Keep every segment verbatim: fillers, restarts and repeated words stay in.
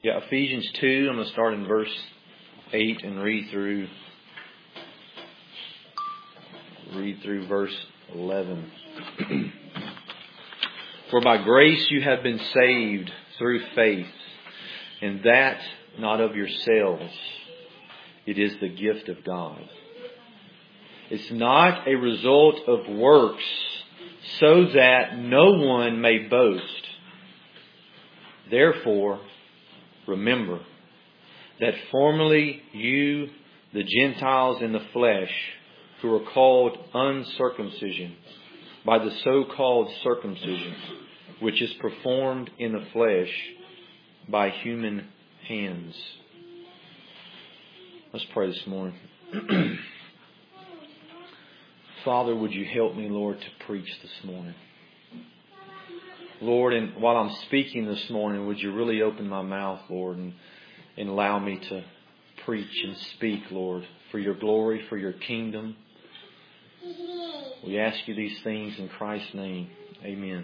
Yeah, Ephesians two, I'm going to start in verse eight and read through read through verse eleven. For by grace you have been saved through faith, and that not of yourselves. It is the gift of God. It's not a result of works, so that no one may boast. Therefore, remember that formerly you, the Gentiles in the flesh, who are called uncircumcision by the so-called circumcision, which is performed in the flesh by human hands. Let's pray this morning. Father, would you help me, Lord, to preach this morning? Lord, and while I'm speaking this morning, would you really open my mouth, Lord, and, and allow me to preach and speak, Lord, for your glory, for your kingdom. We ask you these things in Christ's name. Amen.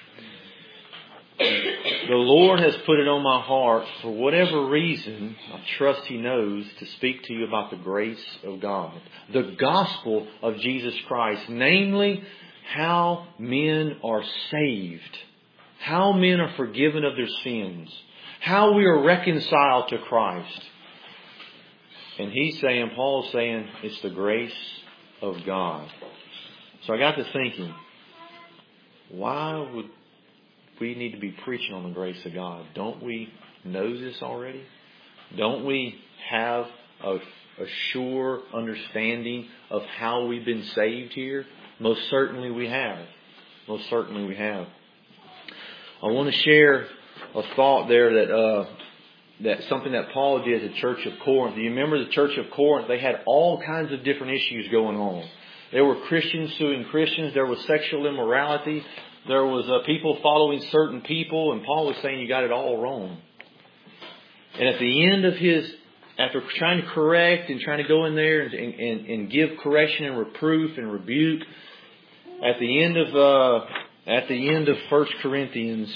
The Lord has put it on my heart, for whatever reason, I trust He knows, to speak to you about the grace of God. The gospel of Jesus Christ. Namely, how men are saved. How men are forgiven of their sins. How we are reconciled to Christ. And he's saying, Paul's saying, it's the grace of God. So I got to thinking, why would we need to be preaching on the grace of God? Don't we know this already? Don't we have a, a sure understanding of how we've been saved here? Most certainly we have. Most certainly we have. I want to share a thought there that uh, that something that Paul did at the Church of Corinth. Do you remember the Church of Corinth? They had all kinds of different issues going on. There were Christians suing Christians. There was sexual immorality. There was uh, people following certain people. And Paul was saying you got it all wrong. And at the end of his, after trying to correct and trying to go in there and, and, and give correction and reproof and rebuke, at the end of uh, at the end of First Corinthians,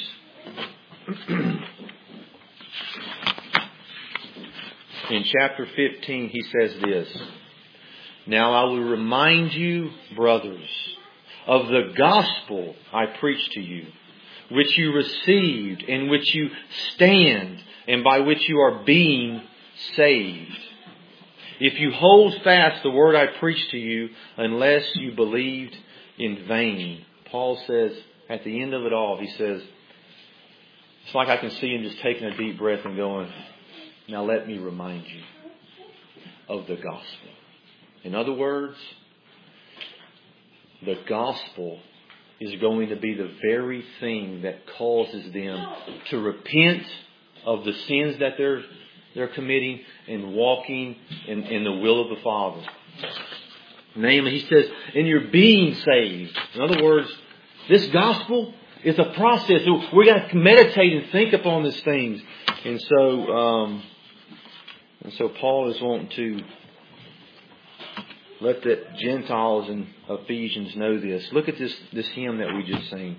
in chapter fifteen, he says this: Now I will remind you, brothers, of the gospel I preached to you, which you received, in which you stand, and by which you are being saved. If you hold fast the word I preached to you, unless you believed in vain. Paul says, at the end of it all, he says, it's like I can see him just taking a deep breath and going, now let me remind you of the gospel. In other words, the gospel is going to be the very thing that causes them to repent of the sins that they're they're committing and walking in, in the will of the Father. Namely, he says, and you're being saved. In other words, this gospel is a process. We're going to meditate and think upon these things. And so, um, and so Paul is wanting to let the Gentiles in Ephesians know this. Look at this, this hymn that we just sang.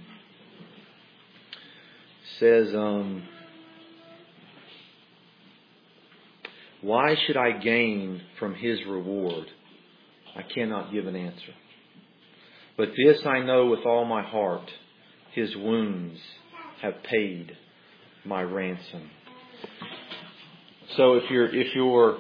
It says, um, why should I gain from His reward? I cannot give an answer. But this I know with all my heart, His wounds have paid my ransom. So if you're if you're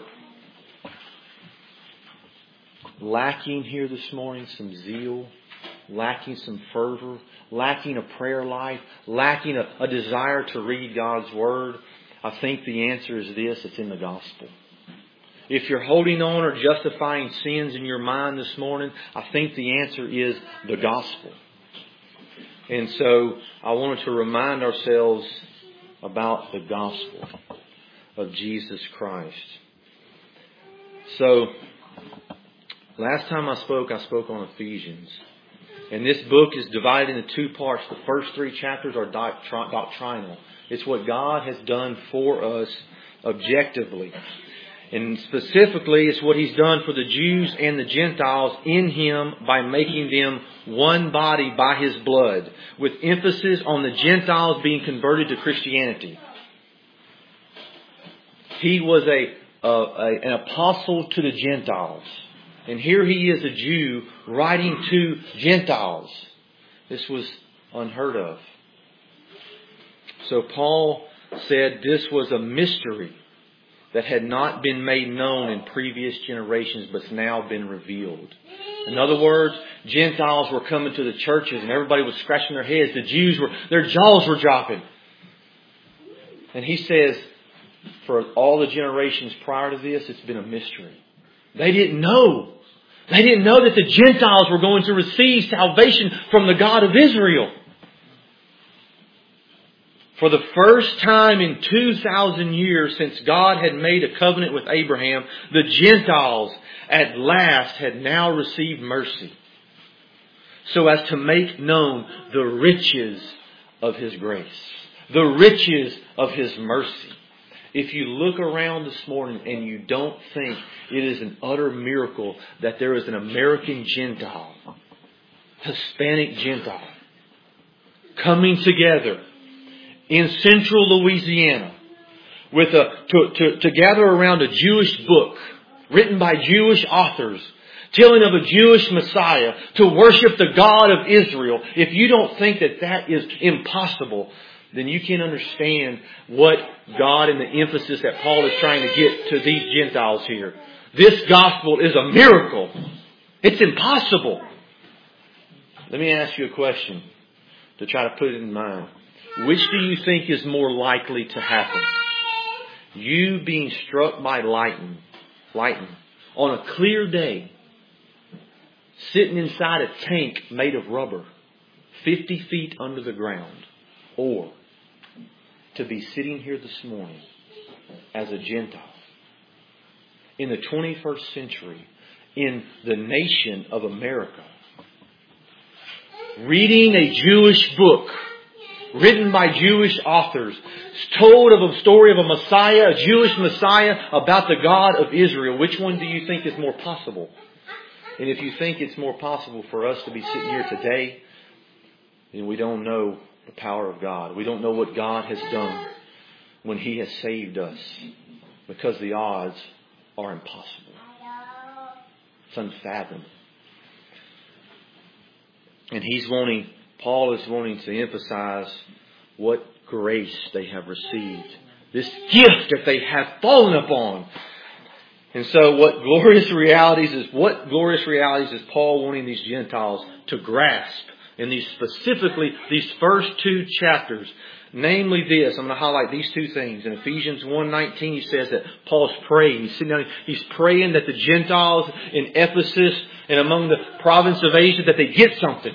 lacking here this morning some zeal, lacking some fervor, lacking a prayer life, lacking a, a desire to read God's Word, I think the answer is this: it's in the gospel. If you're holding on or justifying sins in your mind this morning, I think the answer is the gospel. And so I wanted to remind ourselves about the gospel of Jesus Christ. So last time I spoke, I spoke on Ephesians. And this book is divided into two parts. The first three chapters are doctrinal. It's what God has done for us objectively. And specifically, it's what He's done for the Jews and the Gentiles in Him by making them one body by His blood, with emphasis on the Gentiles being converted to Christianity. He was a, a, a an apostle to the Gentiles. And here he is, a Jew, writing to Gentiles. This was unheard of. So Paul said this was a mystery that had not been made known in previous generations, but's now been revealed. In other words, Gentiles were coming to the churches and everybody was scratching their heads. The Jews were, their jaws were dropping. And he says, for all the generations prior to this, it's been a mystery. They didn't know. They didn't know that the Gentiles were going to receive salvation from the God of Israel. For the first time in two thousand years since God had made a covenant with Abraham, the Gentiles at last had now received mercy, so as to make known the riches of His grace, the riches of His mercy. If you look around this morning and you don't think it is an utter miracle that there is an American Gentile, Hispanic Gentile, coming together in central Louisiana with a to, to, to gather around a Jewish book written by Jewish authors, telling of a Jewish Messiah, to worship the God of Israel. If you don't think that that is impossible, then you can understand what God and the emphasis that Paul is trying to get to these Gentiles here. This gospel is a miracle. It's impossible. Let me ask you a question to try to put it in mind. Which do you think is more likely to happen? You being struck by lightning, lightning on a clear day, sitting inside a tank made of rubber, fifty feet under the ground, or to be sitting here this morning as a Gentile in the twenty-first century in the nation of America, reading a Jewish book written by Jewish authors, told of a story of a Messiah, a Jewish Messiah about the God of Israel. Which one do you think is more possible? And if you think it's more possible for us to be sitting here today, then we don't know the power of God. We don't know what God has done when He has saved us, because the odds are impossible. It's unfathomable. And he's wanting, Paul is wanting to emphasize what grace they have received. This gift that they have fallen upon. And so what glorious realities is, what glorious realities is Paul wanting these Gentiles to grasp in these specifically, these first two chapters? Namely this, I'm going to highlight these two things. In Ephesians one nineteen, he says that Paul's praying. He's sitting down, he's praying that the Gentiles in Ephesus and among the province of Asia, that they get something.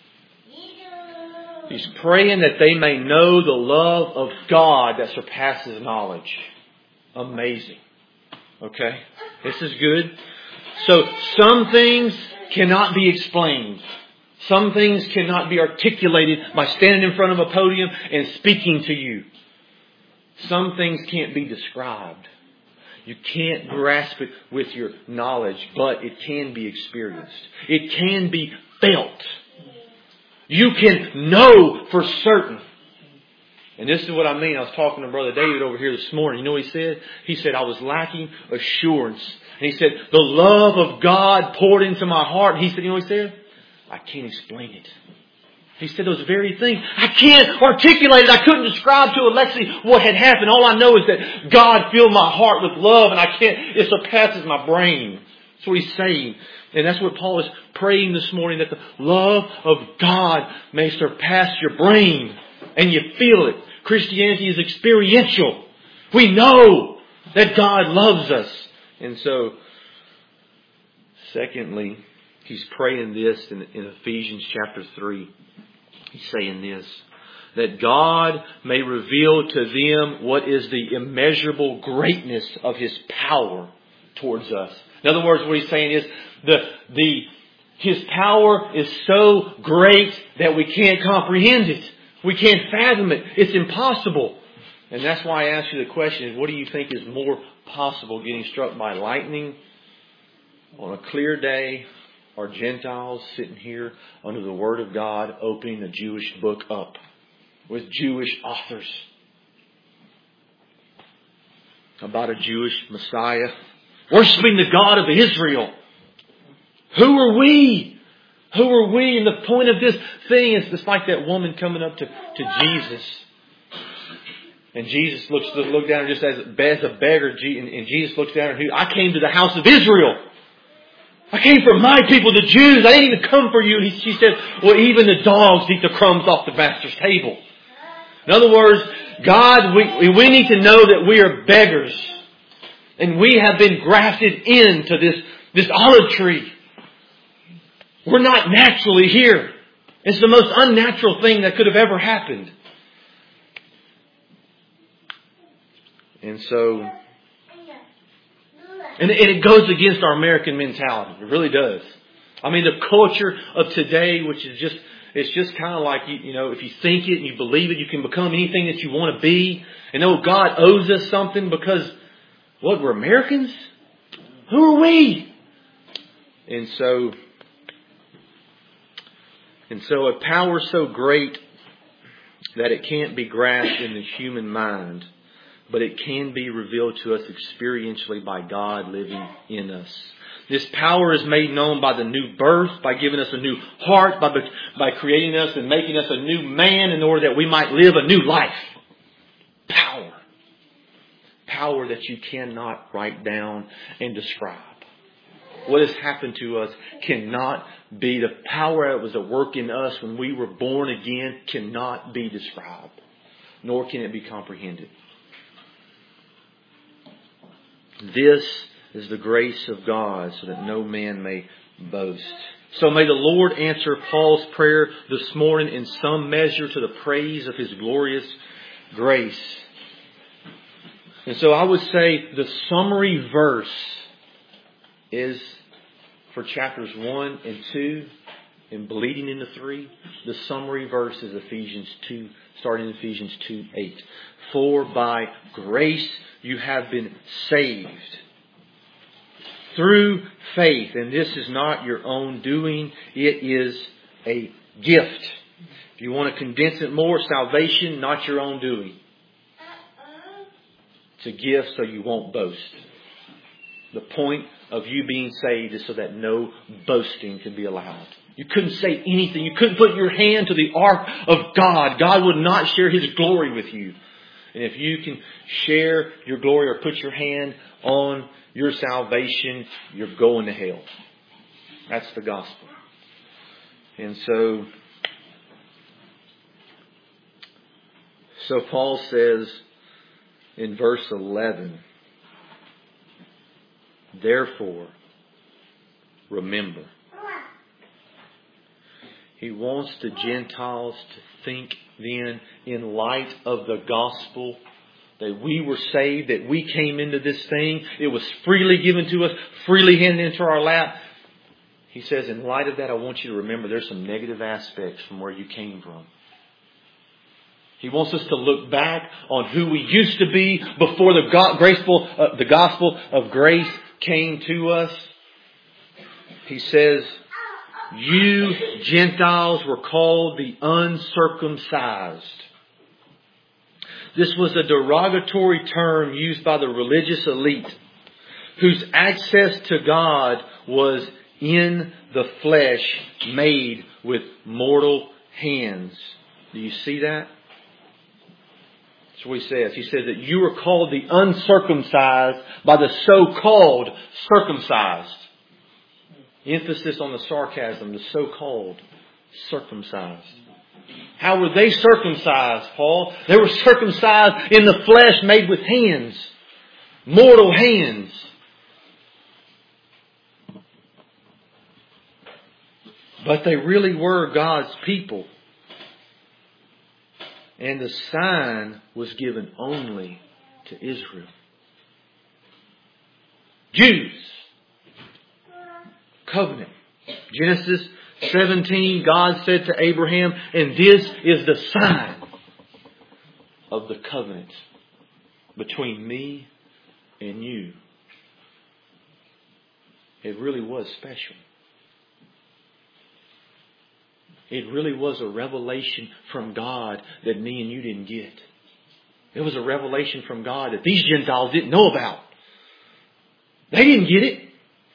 He's praying that they may know the love of God that surpasses knowledge. Amazing. Okay? This is good. So some things cannot be explained. Some things cannot be articulated by standing in front of a podium and speaking to you. Some things can't be described. You can't grasp it with your knowledge, but it can be experienced. It can be felt. You can know for certain. And this is what I mean. I was talking to Brother David over here this morning. You know what he said? He said, I was lacking assurance. And he said, the love of God poured into my heart. He said, you know what he said? I can't explain it. He said those very things. I can't articulate it. I couldn't describe to Alexi what had happened. All I know is that God filled my heart with love, and I can't, it surpasses my brain. That's what he's saying. And that's what Paul is praying this morning, that the love of God may surpass your brain. And you feel it. Christianity is experiential. We know that God loves us. And so, secondly, he's praying this in, in Ephesians chapter three. He's saying this, that God may reveal to them what is the immeasurable greatness of His power towards us. In other words, what he's saying is the the His power is so great that we can't comprehend it. We can't fathom it. It's impossible. And that's why I asked you the question, what do you think is more possible, getting struck by lightning on a clear day, or Gentiles sitting here under the Word of God, opening a Jewish book up with Jewish authors? about a Jewish Messiah, worshiping the God of Israel. Who are we? Who are we? And the point of this thing is just like that woman coming up to, to Jesus. And Jesus looks look down just as, as a beggar. And Jesus looks down and he, I came to the house of Israel. I came for my people, the Jews. I didn't even come for you. And he, she said, well, even the dogs eat the crumbs off the master's table. In other words, God, we, we need to know that we are beggars. And we have been grafted into this, this olive tree. We're not naturally here. It's the most unnatural thing that could have ever happened. And so, and it goes against our American mentality. It really does. I mean, the culture of today, which is just, it's just kind of like, you, you know, if you think it and you believe it, you can become anything that you want to be. And oh, God owes us something because, what, we're Americans? Who are we? And so, and so a power so great that it can't be grasped in the human mind, but it can be revealed to us experientially by God living in us. This power is made known by the new birth, by giving us a new heart, by, by creating us and making us a new man in order that we might live a new life. Power. Power that you cannot write down and describe. What has happened to us cannot be. The power that was at work in us when we were born again cannot be described, nor can it be comprehended. This is the grace of God so that no man may boast. So may the Lord answer Paul's prayer this morning in some measure to the praise of His glorious grace. And so I would say the summary verse is for chapters one and two and bleeding into three. The summary verse is Ephesians two, starting in Ephesians two eight. For by grace you have been saved through faith. And this is not your own doing. It is a gift. If you want to condense it more, salvation, not your own doing. It's a gift so you won't boast. The point of you being saved is so that no boasting can be allowed. You couldn't say anything. You couldn't put your hand to the ark of God. God would not share His glory with you. And if you can share your glory or put your hand on your salvation, you're going to hell. That's the gospel. And so, so Paul says in verse eleven, therefore, remember. He wants the Gentiles to think then, in light of the gospel, that we were saved, that we came into this thing. It was freely given to us, freely handed into our lap. He says, in light of that, I want you to remember there's some negative aspects from where you came from. He wants us to look back on who we used to be before the go- graceful, uh, the gospel of grace came to us. He says, you Gentiles were called the uncircumcised. This was a derogatory term used by the religious elite whose access to God was in the flesh made with mortal hands. Do you see that? That's what he says. He says that you were called the uncircumcised by the so-called circumcised. Emphasis on the sarcasm, the so-called circumcised. How were they circumcised, Paul? They were circumcised in the flesh made with hands. Mortal hands. But they really were God's people. And the sign was given only to Israel. Jews. Covenant. Genesis seventeen, God said to Abraham, and this is the sign of the covenant between me and you. It really was special. It really was a revelation from God that me and you didn't get. It was a revelation from God that these Gentiles didn't know about. They didn't get it.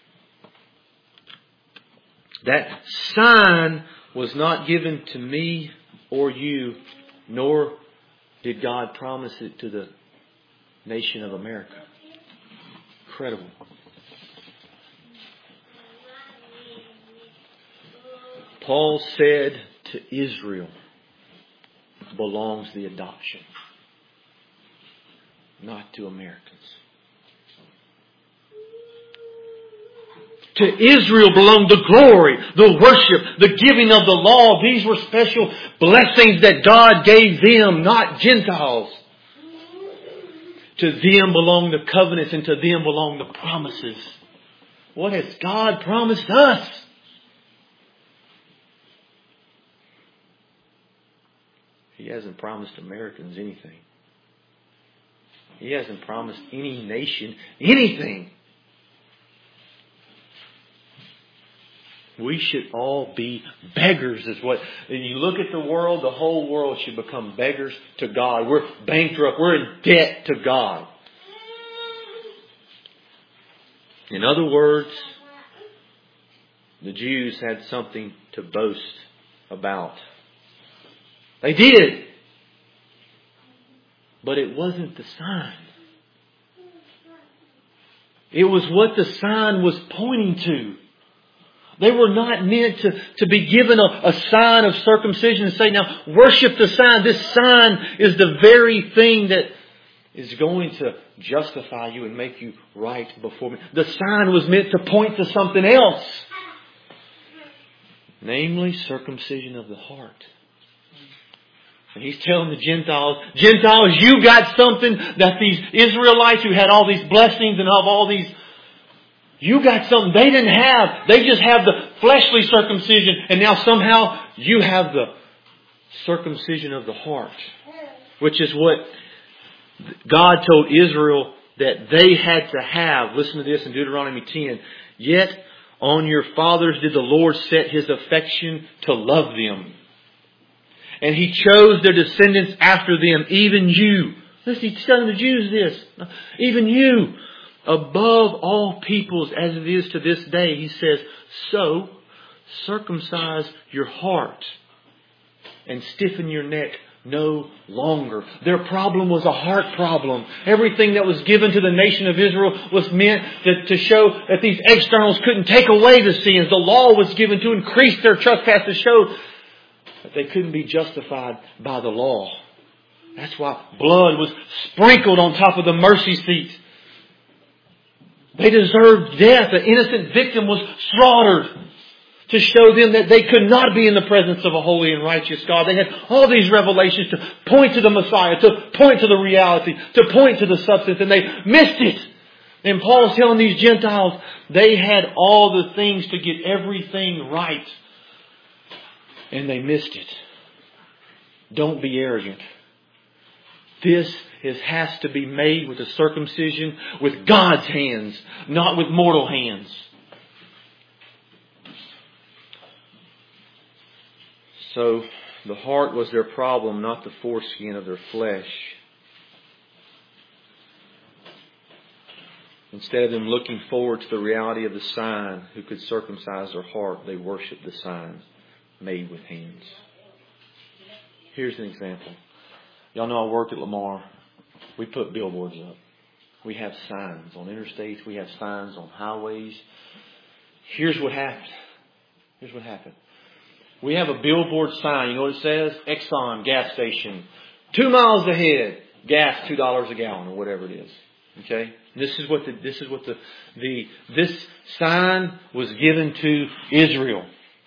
That sign was not given to me or you, nor did God promise it to the nation of America. Incredible. Paul said to Israel belongs the adoption, not to Americans. To Israel belonged the glory, the worship, the giving of the law. These were special blessings that God gave them, not Gentiles. To them belong the covenants, and to them belong the promises. What has God promised us? He hasn't promised Americans anything. He hasn't promised any nation anything. We should all be beggars is what, when you look at the world, the whole world should become beggars to God. We're bankrupt. We're in debt to God. In other words, the Jews had something to boast about. They did. But it wasn't the sign. It was what the sign was pointing to. They were not meant to, to be given a, a sign of circumcision and say, now worship the sign. This sign is the very thing that is going to justify you and make you right before me. The sign was meant to point to something else. Namely, circumcision of the heart. And he's telling the Gentiles, Gentiles, you got something that these Israelites who had all these blessings and of all these, you got something they didn't have. They just have the fleshly circumcision. And now somehow you have the circumcision of the heart. Which is what God told Israel that they had to have. Listen to this in Deuteronomy ten. Yet on your fathers did the Lord set His affection to love them. And He chose their descendants after them, even you. Listen, He's telling the Jews this. Even you. Above all peoples as it is to this day, He says, so circumcise your heart and stiffen your neck no longer. Their problem was a heart problem. Everything that was given to the nation of Israel was meant to, to show that these externals couldn't take away the sins. The law was given to increase their trespass, to show that they couldn't be justified by the law. That's why blood was sprinkled on top of the mercy seat. They deserved death. An innocent victim was slaughtered to show them that they could not be in the presence of a holy and righteous God. They had all these revelations to point to the Messiah, to point to the reality, to point to the substance, and they missed it. And Paul's telling these Gentiles they had all the things to get everything right, and they missed it. Don't be arrogant. This is, has to be made with a circumcision with God's hands, not with mortal hands. So the heart was their problem, not the foreskin of their flesh. Instead of them looking forward to the reality of the sign who could circumcise their heart, they worshiped the sign made with hands. Here's an example. Y'all know I worked at Lamar. We put billboards up. We have signs on interstates. We have signs on highways. Here's what happened. Here's what happened. We have a billboard sign. You know what it says? Exxon gas station. Two miles ahead. Gas two dollars a gallon or whatever it is. Okay? This is what the this is what the the this sign was given to Israel.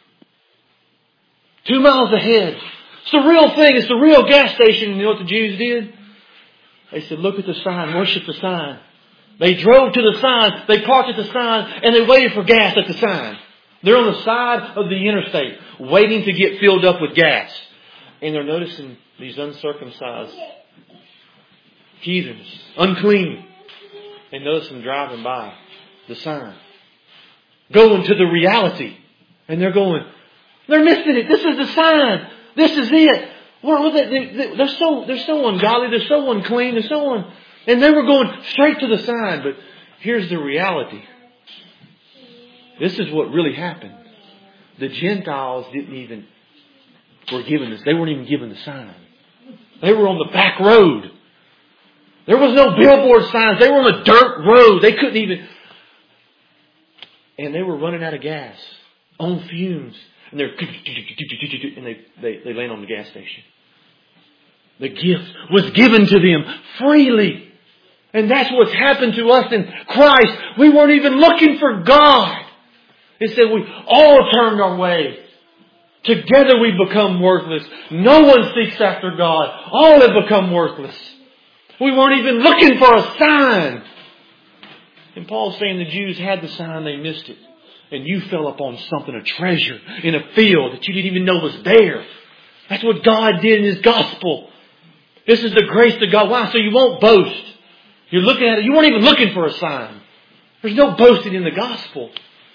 Two miles ahead. It's the real thing. It's the real gas station. You know what the Jews did? They said, look at the sign. Worship the sign. They drove to the sign. They parked at the sign. And they waited for gas at the sign. They're on the side of the interstate waiting to get filled up with gas. And they're noticing these uncircumcised heathens, unclean. They notice them driving by the sign, going to the reality. And they're going, they're missing it. This is the sign. This is it. Well, they, they, they're so they're so ungodly. They're so unclean. They're so un, and they were going straight to the sign. But here's the reality. This is what really happened. The Gentiles didn't even were given this. They weren't even given the sign. They were on the back road. There was no billboard signs. They were on a dirt road. They couldn't even. And they were running out of gas on fumes. And they're and they, they, they land on the gas station. The gift was given to them freely. And that's what's happened to us in Christ. We weren't even looking for God. It said we all turned our way. Together we become worthless. No one seeks after God. All have become worthless. We weren't even looking for a sign. And Paul's saying the Jews had the sign, they missed it. And you fell upon something, a treasure in a field that you didn't even know was there. That's what God did in His gospel. This is the grace of God. Why? So you won't boast. You're looking at it. You weren't even looking for a sign. There's no boasting in the gospel.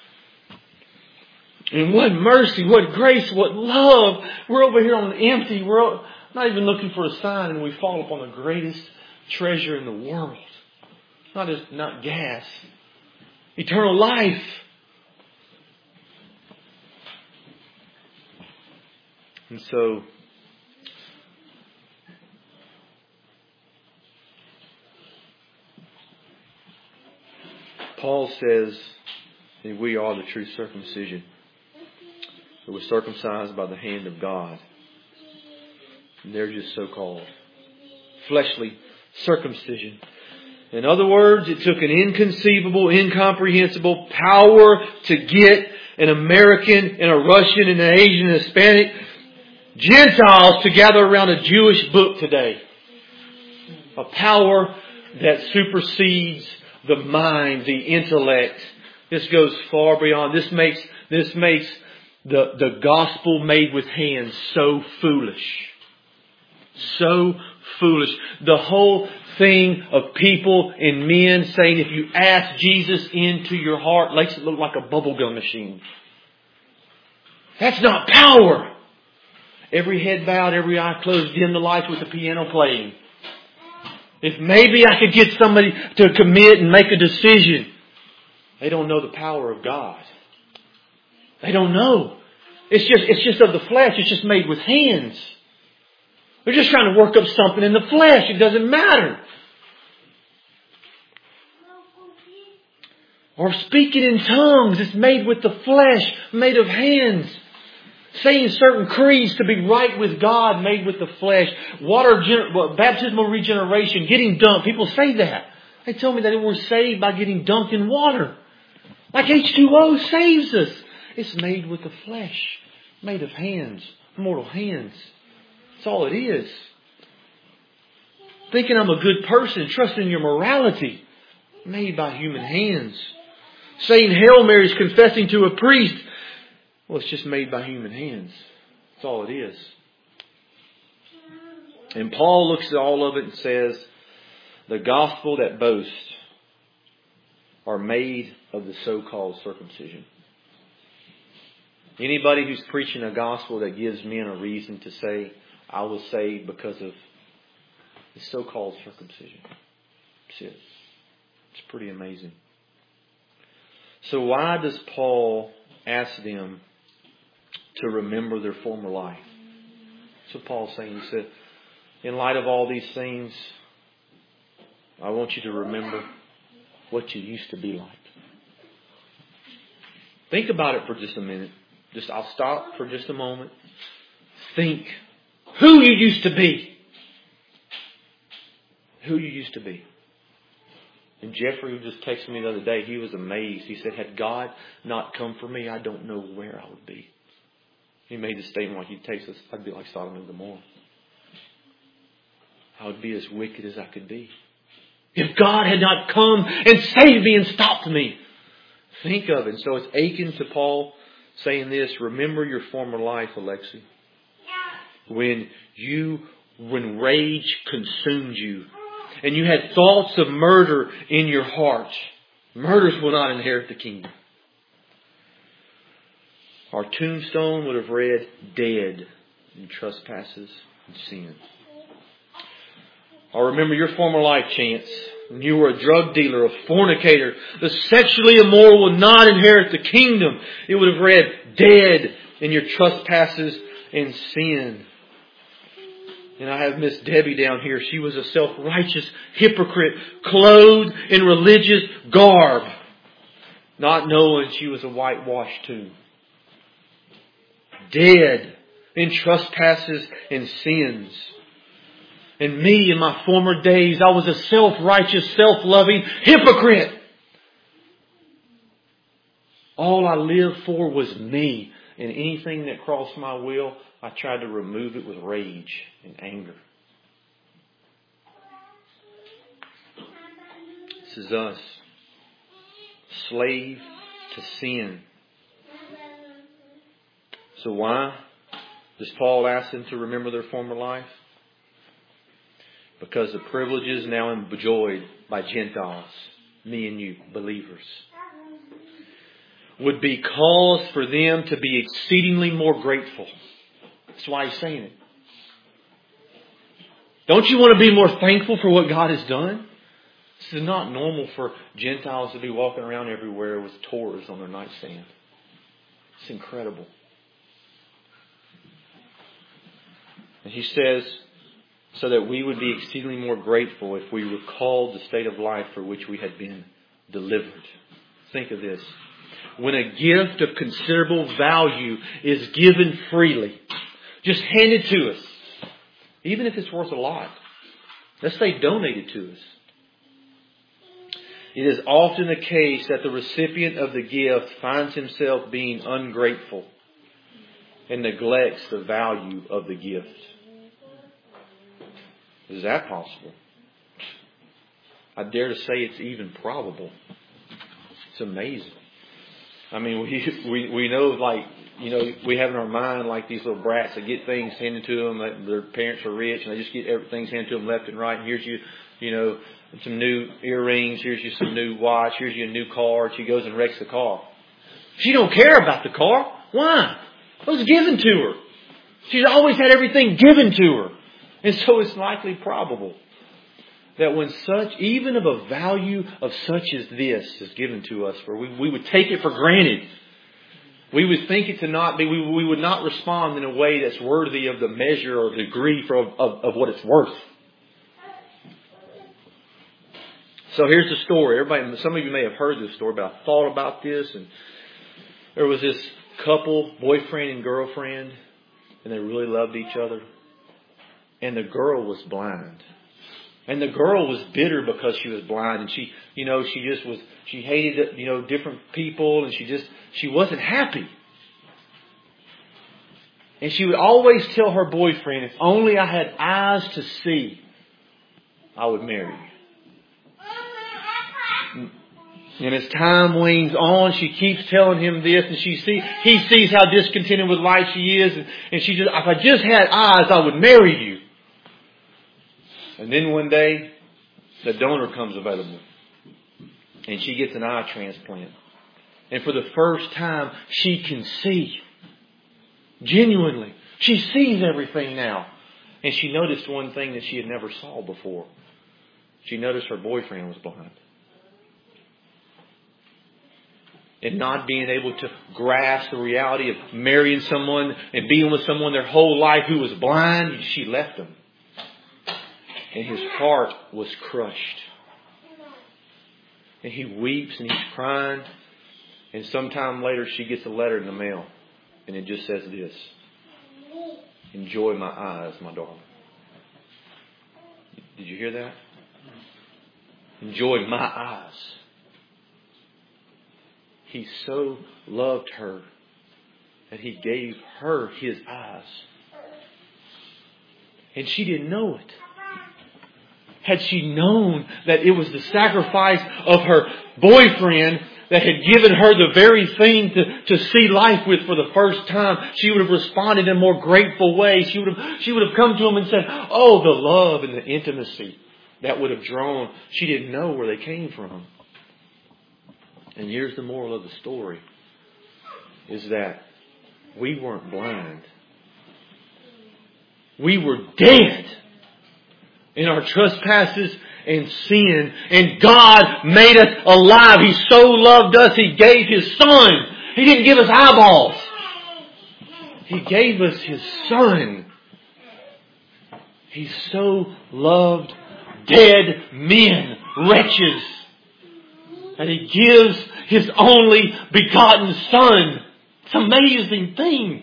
And what mercy, what grace, what love. We're over here on the empty. We're not even looking for a sign, and we fall upon the greatest treasure in the world. Not just not gas. Eternal life. And so Paul says that we are the true circumcision. That we're circumcised by the hand of God. And they're just so-called fleshly circumcision. In other words, it took an inconceivable, incomprehensible power to get an American and a Russian and an Asian and a Hispanic Gentiles to gather around a Jewish book today. A power that supersedes the mind, the intellect. This goes far beyond. This makes this makes the, the gospel made with hands so foolish. So foolish. The whole thing of people and men saying if you ask Jesus into your heart, it makes it look like a bubblegum machine. That's not power. Every head bowed, every eye closed, dim the lights with the piano playing. If maybe I could get somebody to commit and make a decision. They don't know the power of God. They don't know. It's just, it's just of the flesh. It's just made with hands. They're just trying to work up something in the flesh. It doesn't matter. Or speaking in tongues. It's made with the flesh, made of hands. Saying certain creeds to be right with God, made with the flesh. Water, gener- baptismal regeneration, getting dunked. People say that. They tell me that they were saved by getting dunked in water. Like H two O saves us. It's made with the flesh. Made of hands. Mortal hands. That's all it is. Thinking I'm a good person, trusting your morality. Made by human hands. Saying Hail Marys, confessing to a priest. Well, it's just made by human hands. That's all it is. And Paul looks at all of it and says, the gospel that boasts are made of the so-called circumcision. Anybody who's preaching a gospel that gives men a reason to say, I was saved because of the so-called circumcision. That's it. It's pretty amazing. So why does Paul ask them to remember their former life? That's what Paul's saying. He said, in light of all these things, I want you to remember what you used to be like. Think about it for just a minute. Just I'll stop for just a moment. Think who you used to be. Who you used to be. And Jeffrey, who just texted me the other day, he was amazed. He said, had God not come for me, I don't know where I would be. He made the statement like he takes us, I'd be like Sodom and Gomorrah. I would be as wicked as I could be. If God had not come and saved me and stopped me. Think of it. And so it's aching to Paul saying this, remember your former life, Alexi. When you, when rage consumed you and you had thoughts of murder in your heart. Murderers will not inherit the kingdom. Our tombstone would have read, dead in trespasses and sin. I remember your former life, Chance. You were a drug dealer, a fornicator. The sexually immoral will not inherit the kingdom. It would have read, dead in your trespasses and sin. And I have Miss Debbie down here. She was a self-righteous hypocrite, clothed in religious garb, not knowing she was a whitewashed tomb. Dead in trespasses and sins. And me, in my former days, I was a self-righteous, self-loving hypocrite. All I lived for was me. And anything that crossed my will, I tried to remove it with rage and anger. This is us. Slave to sin. So why does Paul ask them to remember their former life? Because the privileges now enjoyed by Gentiles, me and you, believers, would be cause for them to be exceedingly more grateful. That's why he's saying it. Don't you want to be more thankful for what God has done? This is not normal for Gentiles to be walking around everywhere with Torahs on their nightstand. It's incredible. And he says, so that we would be exceedingly more grateful if we recalled the state of life for which we had been delivered. Think of this. When a gift of considerable value is given freely, just handed to us, even if it's worth a lot, let's say donated to us, it is often the case that the recipient of the gift finds himself being ungrateful and neglects the value of the gift. Is that possible? I dare to say it's even probable. It's amazing. I mean, we we we know, like, you know, we have in our mind like these little brats that get things handed to them. That their parents are rich and they just get everything handed to them left and right. And here's you, you know, some new earrings. Here's you some new watch. Here's you a new car. She goes and wrecks the car. She don't care about the car. Why? It was given to her. She's always had everything given to her. And so it's likely probable that when such, even of a value of such as this is given to us, where we, we would take it for granted. We would think it to not be, we, we would not respond in a way that's worthy of the measure or degree for, of, of what it's worth. So here's the story. Everybody, some of you may have heard this story, but I thought about this, and there was this couple, boyfriend and girlfriend, and they really loved each other. And the girl was blind. And the girl was bitter because she was blind. And she, you know, she just was, she hated, you know, different people. And she just, she wasn't happy. And she would always tell her boyfriend, if only I had eyes to see, I would marry you. And as time wanes on, she keeps telling him this, and she see, he sees how discontented with life she is. And, and she just, if I just had eyes, I would marry you. And then one day, the donor comes available. And she gets an eye transplant. And for the first time, she can see. Genuinely. She sees everything now. And she noticed one thing that she had never saw before. She noticed her boyfriend was blind. And not being able to grasp the reality of marrying someone and being with someone their whole life who was blind, she left him. And his heart was crushed. And he weeps and he's crying. And sometime later she gets a letter in the mail. And it just says this. Enjoy my eyes, my darling. Did you hear that? Enjoy my eyes. He so loved her that he gave her his eyes. And she didn't know it. Had she known that it was the sacrifice of her boyfriend that had given her the very thing to, to see life with for the first time, she would have responded in a more grateful way. She would have, she would have come to him and said, oh, the love and the intimacy that would have drawn. She didn't know where they came from. And here's the moral of the story, is that we weren't blind. We were dead in our trespasses and sin. And God made us alive. He so loved us, He gave His Son. He didn't give us eyeballs. He gave us His Son. He so loved dead men, wretches. And He gives His only begotten Son. It's an amazing thing.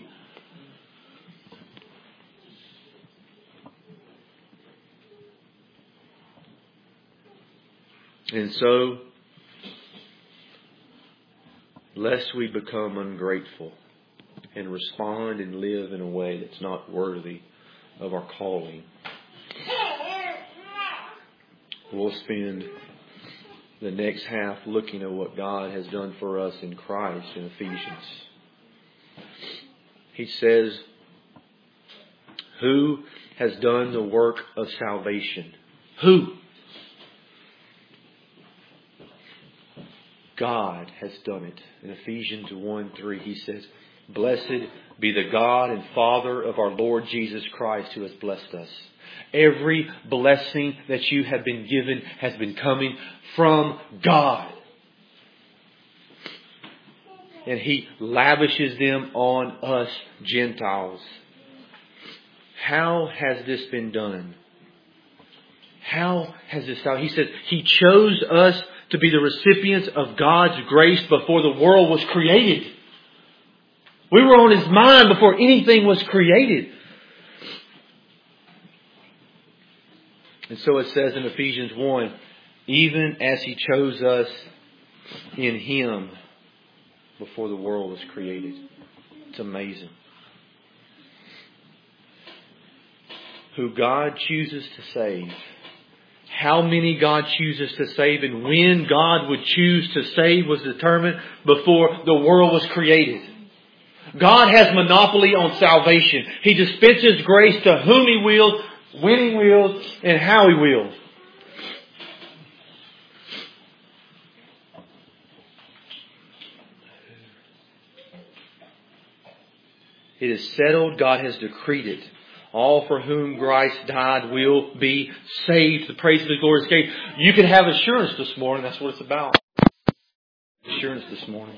And so, lest we become ungrateful and respond and live in a way that's not worthy of our calling, we'll spend the next half looking at what God has done for us in Christ in Ephesians. He says, who has done the work of salvation? Who? God has done it. In Ephesians one three, He says, blessed be the God and Father of our Lord Jesus Christ, who has blessed us. Every blessing that you have been given has been coming from God. And He lavishes them on us Gentiles. How has this been done? How has this done? He says He chose us to be the recipients of God's grace before the world was created. We were on His mind before anything was created. And so it says in Ephesians one, even as He chose us in Him before the world was created. It's amazing. Who God chooses to save. How many God chooses to save and when God would choose to save was determined before the world was created. God has monopoly on salvation. He dispenses grace to whom He wills, when He wills, and how He wills. It is settled. God has decreed it. All for whom Christ died will be saved. The praise of His glorious name. You can have assurance this morning. That's what it's about. Assurance this morning.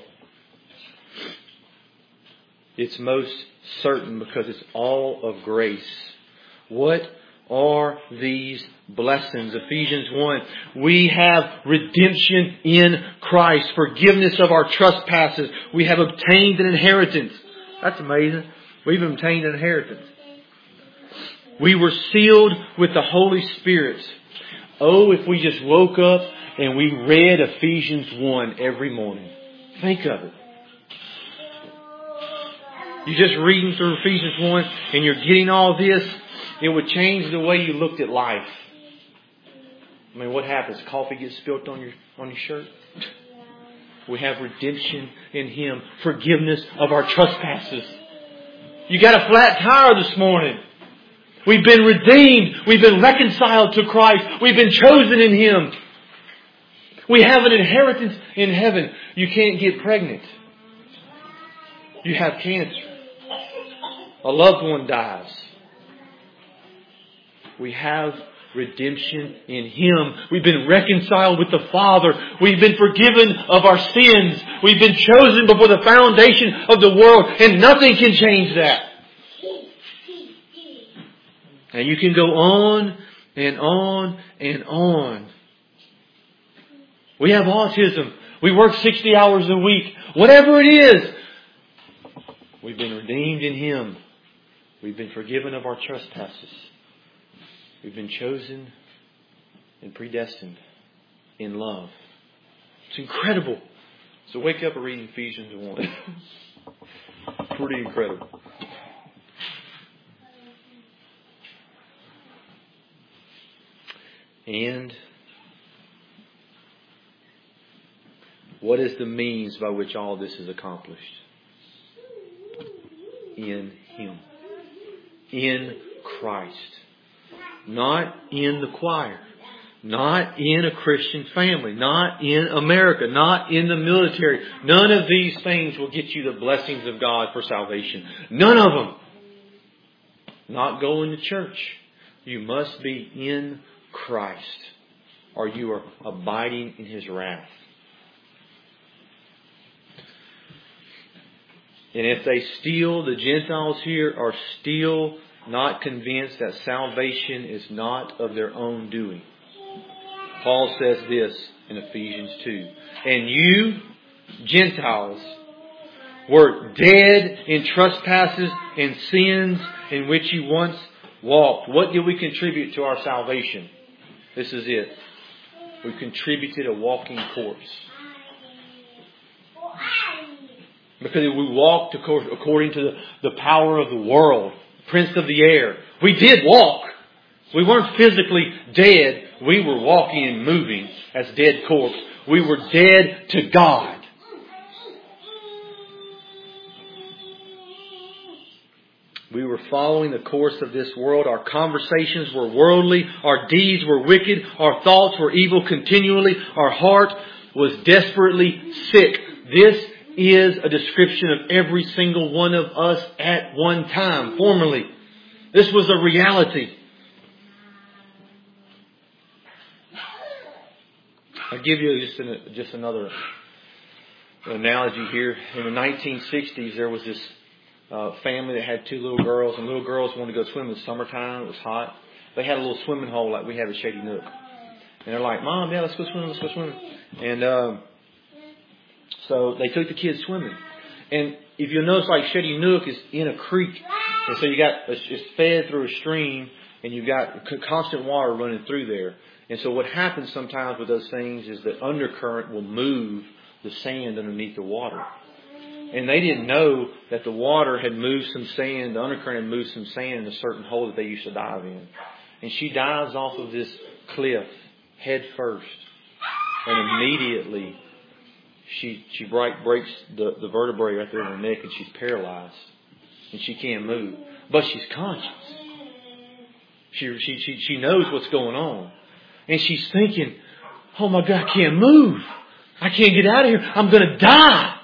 It's most certain because it's all of grace. What are these blessings? Ephesians one. We have redemption in Christ. Forgiveness of our trespasses. We have obtained an inheritance. That's amazing. We've obtained an inheritance. We were sealed with the Holy Spirit. Oh, if we just woke up and we read Ephesians one every morning. Think of it. You're just reading through Ephesians one and you're getting all this. It would change the way you looked at life. I mean, what happens? Coffee gets spilt on your on your shirt? We have redemption in Him. Forgiveness of our trespasses. You got a flat tire this morning. We've been redeemed. We've been reconciled to Christ. We've been chosen in Him. We have an inheritance in heaven. You can't get pregnant. You have cancer. A loved one dies. We have redemption in Him. We've been reconciled with the Father. We've been forgiven of our sins. We've been chosen before the foundation of the world. And nothing can change that. And you can go on and on and on. We have autism. We work sixty hours a week. Whatever it is. We've been redeemed in Him. We've been forgiven of our trespasses. We've been chosen and predestined in love. It's incredible. So wake up and read Ephesians one. Pretty incredible. And what is the means by which all this is accomplished? In Him. In Christ. Not in the choir. Not in a Christian family. Not in America. Not in the military. None of these things will get you the blessings of God for salvation. None of them. not going to church. You must be in Christ, or you are abiding in His wrath. And if they still, the Gentiles here are still not convinced that salvation is not of their own doing. Paul says this in Ephesians two. And you, Gentiles, were dead in trespasses and sins in which you once walked. What did we contribute to our salvation? This is it. We contributed a walking corpse. Because we walked according to the, the power of the world, prince of the air. We did walk. We weren't physically dead. We were walking and moving as dead corpse. We were dead to God. We were following the course of this world. Our conversations were worldly. Our deeds were wicked. Our thoughts were evil continually. Our heart was desperately sick. This is a description of every single one of us at one time, formerly. This was a reality. I'll give you just, an, just another analogy here. In the nineteen sixties, there was this uh, family that had two little girls, and little girls wanted to go swim in the summertime. It was hot. They had a little swimming hole like we have at Shady Nook. And they're like, Mom, Dad, let's go swimming, let's go swimming. And um, so they took the kids swimming. And if you'll notice, like Shady Nook is in a creek. And so you got, it's fed through a stream, and you've got constant water running through there. And so what happens sometimes with those things is that undercurrent will move the sand underneath the water. And they didn't know that the water had moved some sand, the undercurrent had moved some sand in a certain hole that they used to dive in. And she dives off of this cliff head first. And immediately she she break, breaks the, the vertebrae right there in her neck, and she's paralyzed. And she can't move. But she's conscious. She, she, she, she knows what's going on. And she's thinking, oh my God, I can't move. I can't get out of here. I'm going to die.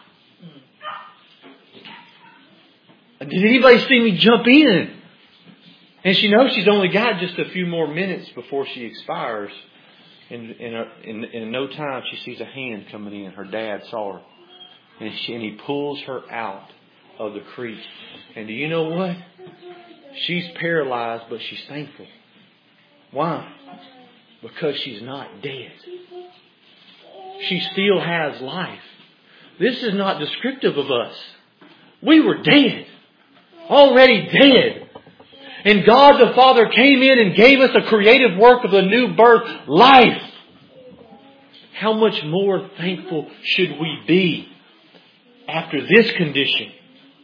Did anybody see me jump in? And she knows she's only got just a few more minutes before she expires. And in, in, in no time, she sees a hand coming in. Her dad saw her. And, she, and he pulls her out of the creek. And do you know what? She's paralyzed, but she's thankful. Why? Because she's not dead. She still has life. This is not descriptive of us. We were dead. Already dead. And God the Father came in and gave us a creative work of a new birth, life. How much more thankful should we be after this condition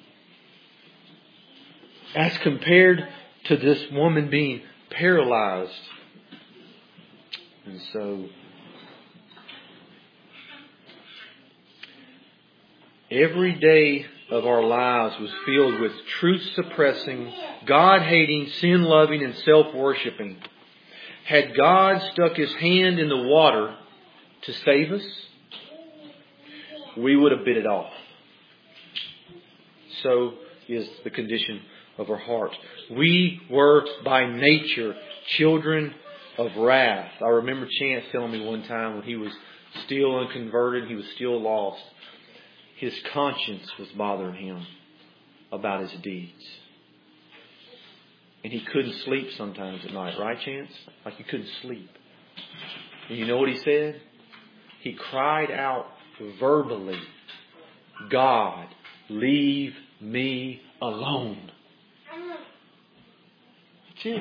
as compared to this woman being paralyzed? And so, every day of our lives was filled with truth-suppressing, God-hating, sin-loving, and self-worshipping. Had God stuck His hand in the water to save us, we would have bit it off. So is the condition of our heart. We were by nature children of wrath. I remember Chance telling me one time when he was still unconverted, he was still lost. His conscience was bothering him about his deeds. And he couldn't sleep sometimes at night. Right, Chance? Like he couldn't sleep. And you know what he said? He cried out verbally, God, leave me alone. That's it.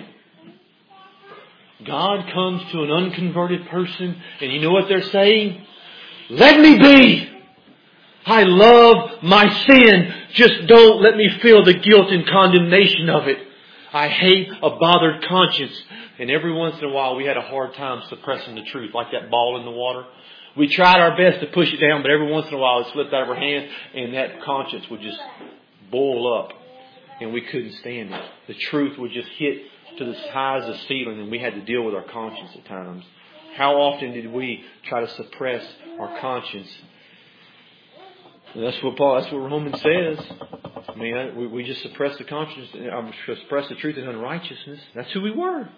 God comes to an unconverted person, and you know what they're saying? Let me be! I love my sin. Just don't let me feel the guilt and condemnation of it. I hate a bothered conscience. And every once in a while we had a hard time suppressing the truth, like that ball in the water. We tried our best to push it down, but every once in a while it slipped out of our hand, and that conscience would just boil up. And we couldn't stand it. The truth would just hit to the high as the ceiling, and we had to deal with our conscience at times. How often did we try to suppress our conscience? And that's what Paul, that's what Romans says. I mean, we, we just suppress the conscience, um, suppress the truth in unrighteousness. That's who we were.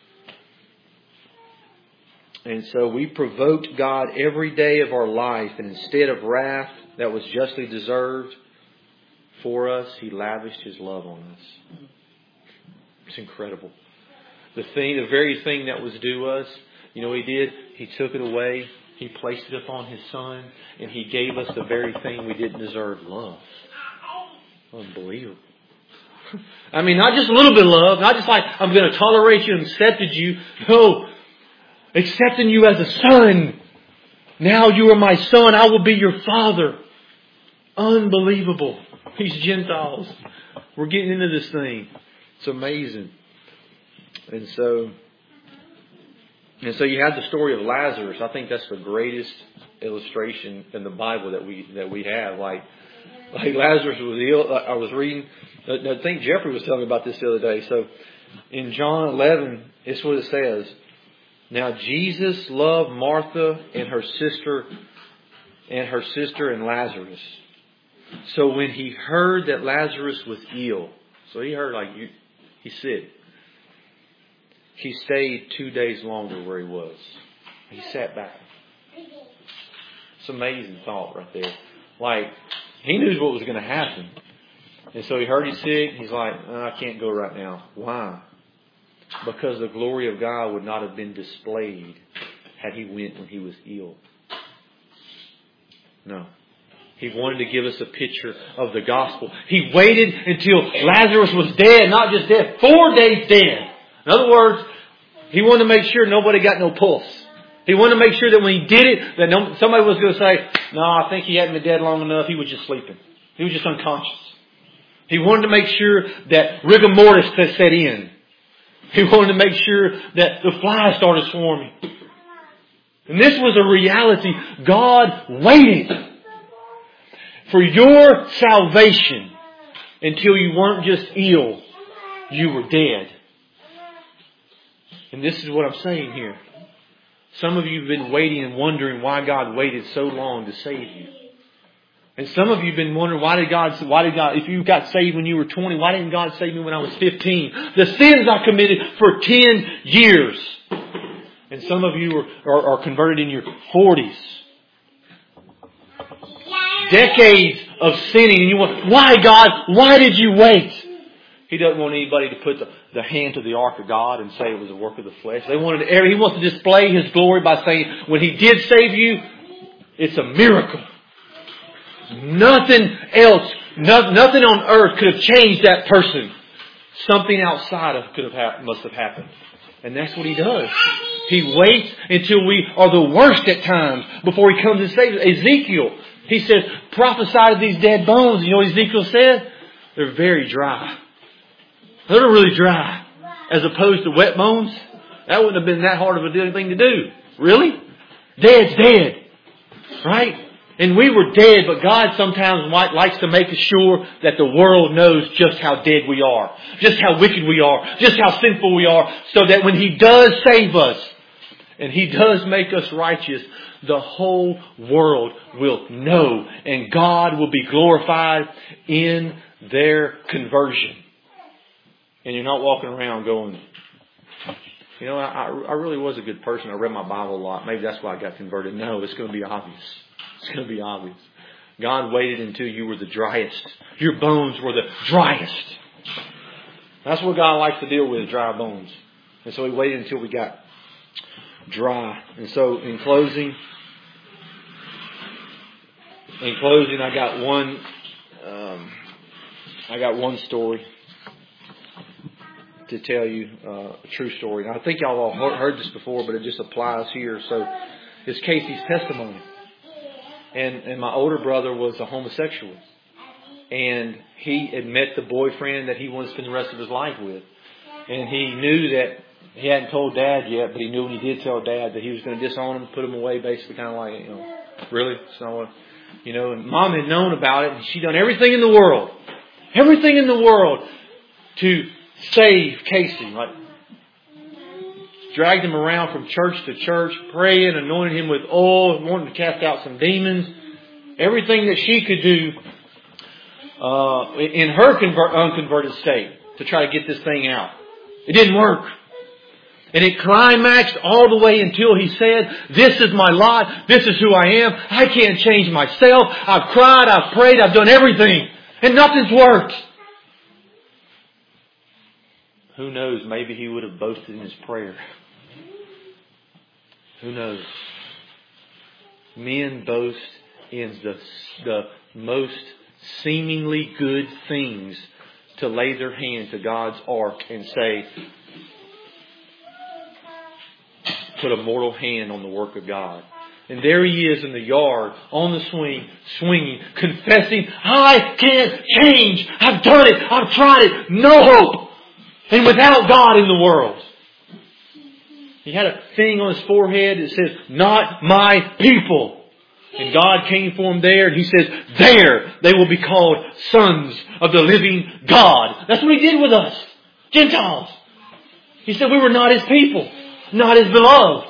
And so we provoked God every day of our life, and instead of wrath that was justly deserved for us, He lavished His love on us. It's incredible. The thing, the very thing that was due us, you know what He did? He took it away. He placed it upon His Son, and He gave us the very thing we didn't deserve, love. Unbelievable. I mean, not just a little bit of love, not just like, I'm going to tolerate you and accepted you. No. Accepting you as a son. Now you are my son. I will be your father. Unbelievable. These Gentiles. We're getting into this thing. It's amazing. And so, and so you have the story of Lazarus. I think that's the greatest illustration in the Bible that we that we have. Like, like Lazarus was ill. I was reading. I think Jeffrey was telling me about this the other day. So, in John eleven, it's what it says. Now Jesus loved Martha and her sister and her sister and Lazarus. So when He heard that Lazarus was ill, so He heard like you, he's sick. He stayed two days longer where He was. He sat back. It's an amazing thought right there. Like, He knew what was going to happen. And so He heard he's sick. He's like, oh, I can't go right now. Why? Because the glory of God would not have been displayed had He went when He was ill. No. He wanted to give us a picture of the gospel. He waited until Lazarus was dead, not just dead, four days dead. In other words, He wanted to make sure nobody got no pulse. He wanted to make sure that when He did it, that no, somebody was going to say, no, I think He hadn't been dead long enough. He was just sleeping. He was just unconscious. He wanted to make sure that rigor mortis set in. He wanted to make sure that the flies started swarming. And this was a reality. God waited for your salvation until you weren't just ill. You were dead. And this is what I'm saying here. Some of you have been waiting and wondering why God waited so long to save you. And some of you have been wondering, why did God, why did God, if you got saved when you were twenty, why didn't God save me when I was fifteen? The sins I committed for ten years. And some of you are, are, are converted in your forties. Decades of sinning. And you want, why God, why did you wait? He doesn't want anybody to put the, the hand to the ark of God and say it was a work of the flesh. They wanted to, He wants to display His glory by saying, when He did save you, it's a miracle. Nothing else, no, nothing on earth could have changed that person. Something outside of could have ha- must have happened. And that's what He does. He waits until we are the worst at times before He comes and saves us. Ezekiel, he says, prophesy to these dead bones. You know what Ezekiel said? They're very dry. They're really dry. As opposed to wet bones. That wouldn't have been that hard of a thing to do. Really? Dead's dead. Right? And we were dead, but God sometimes likes to make sure that the world knows just how dead we are. Just how wicked we are. Just how sinful we are. So that when He does save us, and He does make us righteous, the whole world will know. And God will be glorified in their conversion. And you're not walking around going, you know, I, I really was a good person. I read my Bible a lot. Maybe that's why I got converted. No, it's going to be obvious. It's going to be obvious. God waited until you were the driest. Your bones were the driest. That's what God likes to deal with, dry bones. And so He waited until we got dry. And so in closing, in closing, I got one, um, I got one story to tell you, uh, a true story. And I think y'all all heard this before, but it just applies here. So it's Casey's testimony. And, and my older brother was a homosexual. And he had met the boyfriend that he wanted to spend the rest of his life with. And he knew that he hadn't told Dad yet, but he knew when he did tell Dad that he was going to disown him, put him away, basically kind of like, you know, really? So, you know, and Mom had known about it, and she'd done everything in the world, everything in the world to save Casey. Like, dragged him around from church to church, praying, anointing him with oil, wanting to cast out some demons. Everything that she could do uh, in her convert, unconverted state to try to get this thing out. It didn't work. And it climaxed all the way until he said, this is my lot. This is who I am. I can't change myself. I've cried. I've prayed. I've done everything. And nothing's worked. Who knows? Maybe he would have boasted in his prayer. Who knows? Men boast in the, the most seemingly good things to lay their hand to God's ark and say, put a mortal hand on the work of God. And there he is in the yard, on the swing, swinging, confessing, I can't change. I've done it. I've tried it. No hope. And without God in the world. He had a thing on his forehead that says, not my people. And God came for him there and he says, there they will be called sons of the living God. That's what he did with us. Gentiles. He said we were not his people. Not his beloved.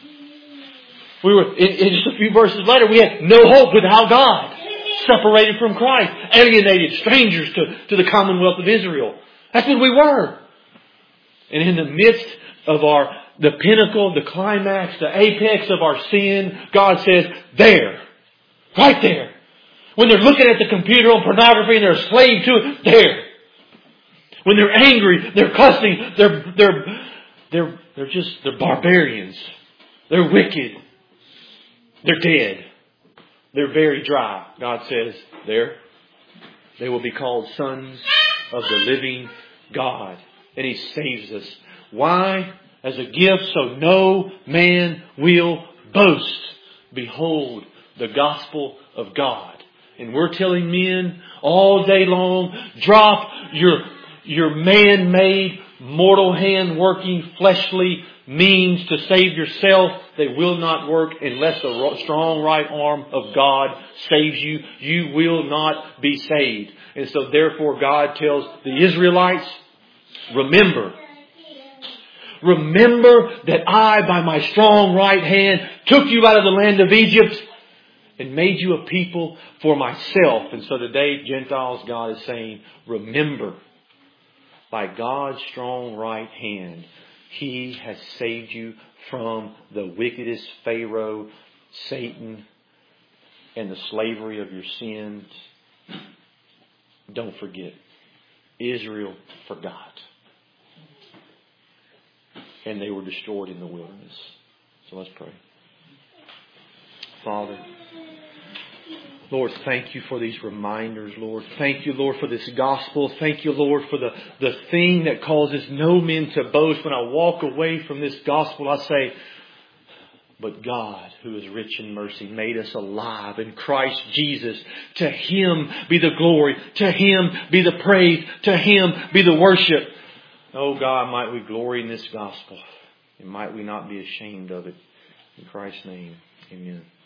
We were, in, in just a few verses later, we had no hope without God. Separated from Christ. Alienated, strangers to, to the commonwealth of Israel. That's what we were. And in the midst of our, the pinnacle, the climax, the apex of our sin, God says, there. Right there. When they're looking at the computer on pornography and they're a slave to it, there. When they're angry, they're cussing, they're, they're, they're, they're just, they're barbarians. They're wicked. They're dead. They're very dry. God says, there. They will be called sons of the living God. And He saves us. Why? As a gift, so no man will boast. Behold, the gospel of God. And we're telling men all day long, drop your, your man-made, mortal hand-working, fleshly means to save yourself. They will not work unless the strong right arm of God saves you. You will not be saved. And so therefore God tells the Israelites, remember, remember that I, by my strong right hand, took you out of the land of Egypt and made you a people for myself. And so today, Gentiles, God is saying, remember, by God's strong right hand, He has saved you from the wickedest Pharaoh, Satan, and the slavery of your sins. Don't forget, Israel forgot. And they were destroyed in the wilderness. So let's pray. Father, Lord, thank you for these reminders, Lord. Thank you, Lord, for this gospel. Thank you, Lord, for the, the thing that causes no men to boast. When I walk away from this gospel, I say, but God, who is rich in mercy, made us alive in Christ Jesus. To Him be the glory. To Him be the praise. To Him be the worship. Oh God, might we glory in this gospel. And might we not be ashamed of it. In Christ's name, amen.